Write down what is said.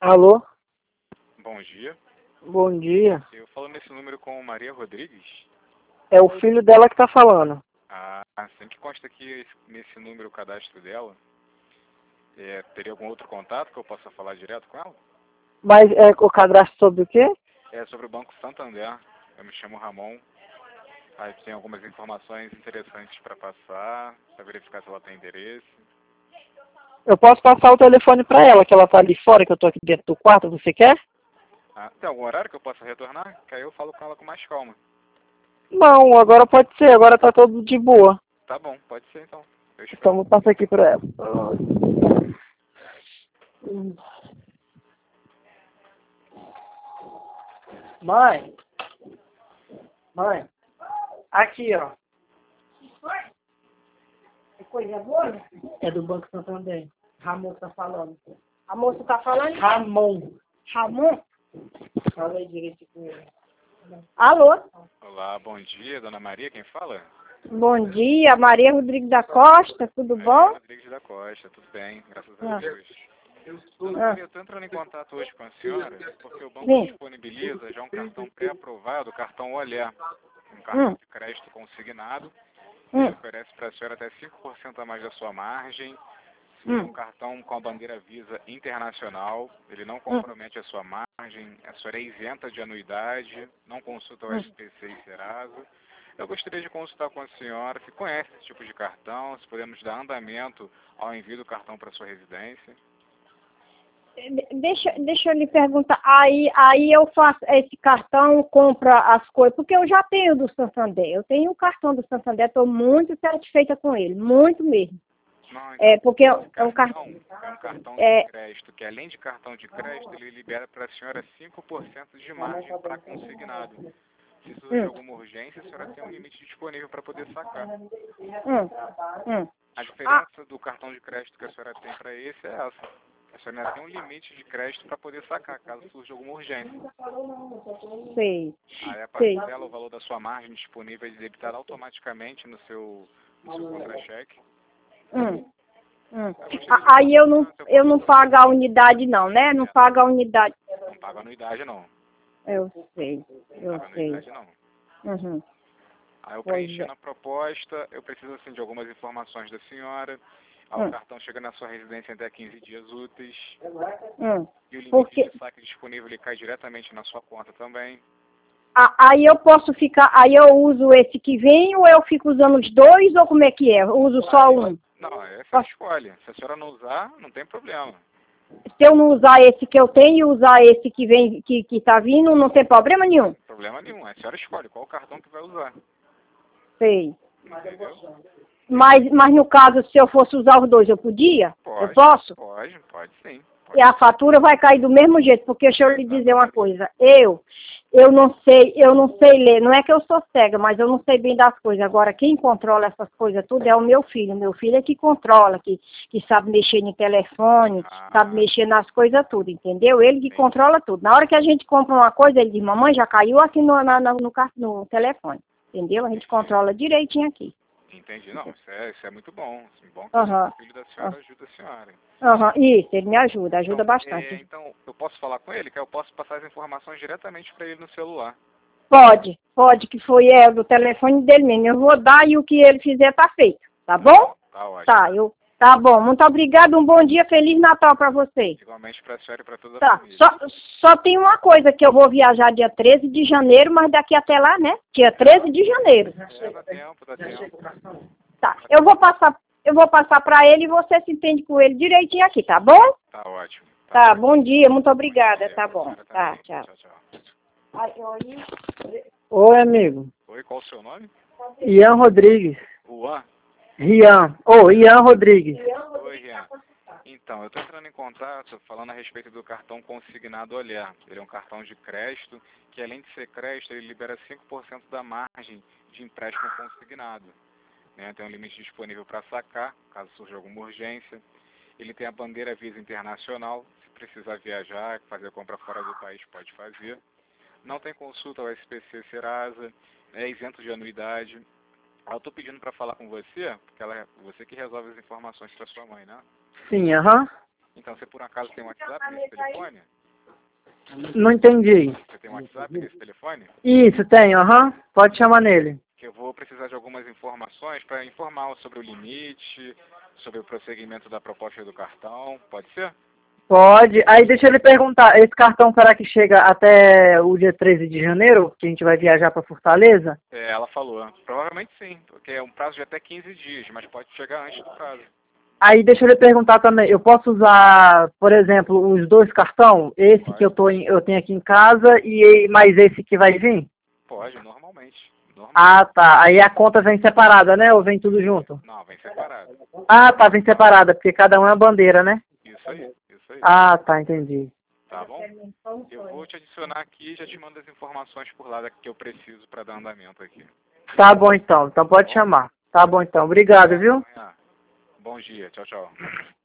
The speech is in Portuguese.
Alô? Bom dia. Bom dia. Eu falo nesse número com Maria Rodrigues. É o filho dela que tá falando. Ah, sempre consta aqui nesse número o cadastro dela. Teria algum outro contato que eu possa falar direto com ela? Mas é o cadastro sobre o quê? É sobre o Banco Santander. Eu me chamo Ramon. Aí tem algumas informações interessantes para passar, para verificar se ela tem interesse. Eu posso passar o telefone pra ela, que ela tá ali fora, que eu tô aqui dentro do quarto, você quer? Ah, tem algum horário que eu possa retornar? Que aí eu falo com ela com mais calma. Não, agora pode ser, agora tá tudo de boa. Tá bom, pode ser então. Eu espero. Então vou passar aqui pra ela. Mãe. Mãe. Aqui, ó. É coisa boa? É do Banco Santander. Ramon tá falando. A moça tá falando? Ramon. Ramon? Fala aí direito com ele. Alô? Olá, bom dia, dona Maria, quem fala? Bom dia, Maria Rodrigues da Costa, tudo Maria bom? Rodrigues da Costa, tudo bem, graças a Deus. Dona Ah. Maria, eu estou entrando em contato hoje com a senhora porque o banco Sim. disponibiliza já um cartão pré-aprovado, o cartão Olhar, um cartão de crédito consignado. Ele oferece para a senhora até 5% a mais da sua margem. Um cartão com a bandeira Visa Internacional, ele não compromete a sua margem, a senhora é isenta de anuidade, não consulta o SPC e Serasa. Eu gostaria de consultar com a senhora se conhece esse tipo de cartão, se podemos dar andamento ao envio do cartão para sua residência. Deixa eu lhe perguntar, aí eu faço esse cartão, compra as coisas, porque eu já tenho do Santander, eu tenho o cartão do Santander, estou muito satisfeita com ele, muito mesmo. Não, então, Porque é um cartão cartão. é um cartão de crédito, que além de cartão de crédito, ele libera para a senhora 5% de margem para consignado. Se surgir alguma urgência, a senhora tem um limite disponível para poder sacar. A diferença do cartão de crédito que a senhora tem para esse é essa. A senhora ainda tem um limite de crédito para poder sacar, caso surja alguma urgência. Sei. Aí a parcela, o valor da sua margem disponível é debitada automaticamente no seu contra-cheque. Aí eu não pago a unidade não, né? Não pago a unidade. Não paga anuidade não. Eu sei, Não paga anuidade não. Aí eu preenchendo a proposta, eu preciso assim de algumas informações da senhora. O cartão chega na sua residência em até 15 dias úteis. E o limite de saque disponível ele cai diretamente na sua conta também. Aí eu posso ficar, aí eu uso esse que vem ou eu fico usando os dois ou como é que é? Eu uso só um? Não, essa escolhe. Se a senhora não usar, não tem problema. Se eu não usar esse que eu tenho e usar esse que vem, que tá vindo, não tem problema nenhum? Problema nenhum. A senhora escolhe qual cartão que vai usar. Sei. Entendeu? Mas no caso, se eu fosse usar os dois, eu podia? Pode, eu posso? Pode sim. E a fatura vai cair do mesmo jeito, porque deixa eu lhe dizer uma coisa, eu não sei ler, não é que eu sou cega, mas eu não sei bem das coisas. Agora, quem controla essas coisas tudo é o meu filho é que controla, que sabe mexer no telefone, sabe mexer nas coisas tudo, entendeu? Ele que controla tudo. Na hora que a gente compra uma coisa, ele diz, mamãe, já caiu aqui no telefone, entendeu? A gente controla direitinho aqui. Entendi, não, isso é muito bom. Bom que o filho da senhora ajuda a senhora. Isso, ele me ajuda bastante. Então, eu posso falar com ele, que eu posso passar as informações diretamente para ele no celular. Pode, que foi do telefone dele mesmo. Eu vou dar e o que ele fizer tá feito, tá bom? Tá ótimo. Tá bom, muito obrigada, um bom dia, Feliz Natal para você. Igualmente para a senhora e para toda a família. Só tem uma coisa, que eu vou viajar dia 13 de janeiro, mas daqui até lá, né? Dia 13 de janeiro. Dá tempo. Tá, eu vou passar para ele e você se entende com ele direitinho aqui, tá bom? Tá ótimo. Tá, bom dia, muito obrigada, tá bom. Tá, tchau. Oi, amigo. Oi, qual o seu nome? Ian Rodrigues. Juan? Ian Rodrigues. Oi, Ian. Então, eu estou entrando em contato falando a respeito do cartão consignado Olhar. Ele é um cartão de crédito que, além de ser crédito, ele libera 5% da margem de empréstimo consignado. Tem um limite disponível para sacar, caso surja alguma urgência. Ele tem a bandeira Visa Internacional, se precisar viajar, fazer compra fora do país, pode fazer. Não tem consulta ao SPC Serasa, é isento de anuidade. Eu estou pedindo para falar com você, porque você que resolve as informações para sua mãe, né? Sim, Então, você por um acaso tem um WhatsApp nesse telefone? Não entendi. Você tem um WhatsApp nesse telefone? Isso, tenho, aham. Pode chamar nele. Que eu vou precisar de algumas informações para informar sobre o limite, sobre o prosseguimento da proposta do cartão. Pode ser? Pode. Aí deixa eu lhe perguntar, esse cartão será que chega até o dia 13 de janeiro, que a gente vai viajar para Fortaleza? É, ela falou. Provavelmente sim, porque é um prazo de até 15 dias, mas pode chegar antes do prazo. Aí deixa eu lhe perguntar também, eu posso usar, por exemplo, os dois cartões? Esse Pode. que eu tenho aqui em casa e mais esse que vai vir? Pode, normalmente. Ah, tá. Aí a conta vem separada, né? Ou vem tudo junto? Não, vem separado. Ah, tá, vem separada, porque cada um é uma bandeira, né? Isso aí, isso aí. Ah, tá, entendi. Tá bom? Eu vou te adicionar aqui e já te mando as informações por lá que eu preciso para dar andamento aqui. Tá bom então, então pode chamar. Tá bom então, obrigado, viu? Bom dia, tchau, tchau.